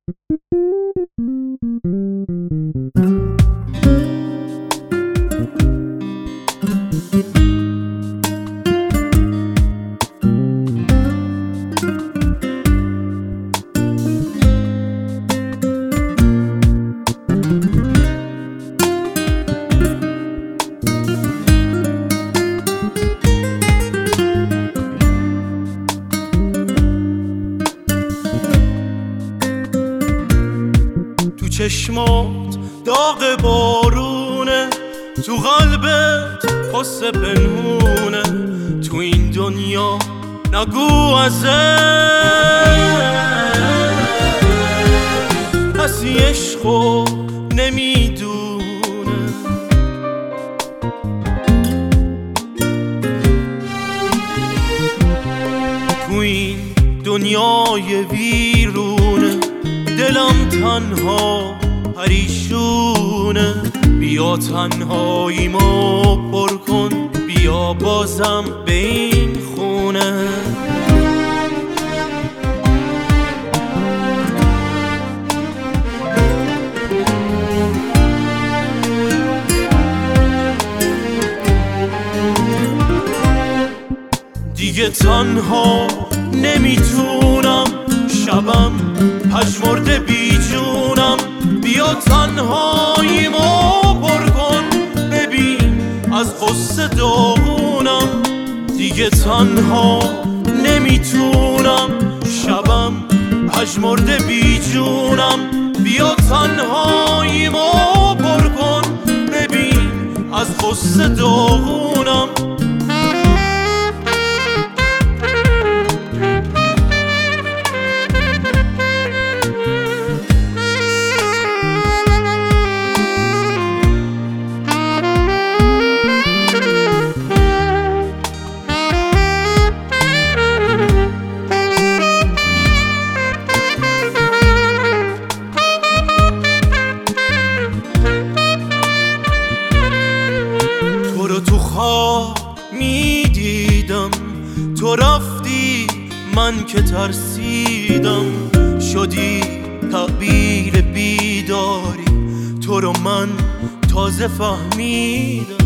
چشمات داغ بارونه، تو قلبت قصه پنهونه، تو این دنیا نگو کسی عشقو نمیدونه. تو این دنیای ویرونه دلم تنها پریشونه، بیا تنهاییمو پر کن، بیا بازم به این خونه. دیگه تنها نمیتونم، شبم پژمرده بی جونم، بیا تنهاییمو پر کن، ببین از غصه داغونم. دیگه تنها نمیتونم، شبم پژمرده بی جونم، بیا تنهاییمو پر کن، ببین از غصه داغونم. تو خواب میدیدم، تو رفتی من که ترسیدم، شدی تعبیر بیداری، تو رو من تازه فهمیدم.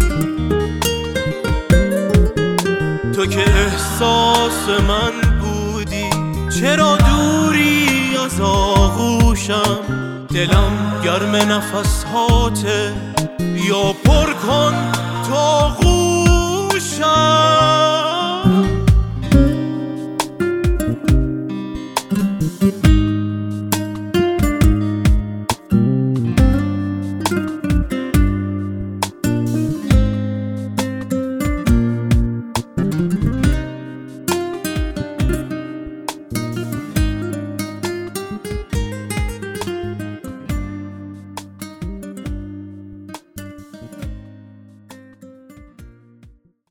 تو که احساس من بودی، چرا دوری از آغوشم؟ دلم گرم نفسهاته، یا پر کن تا غوشم.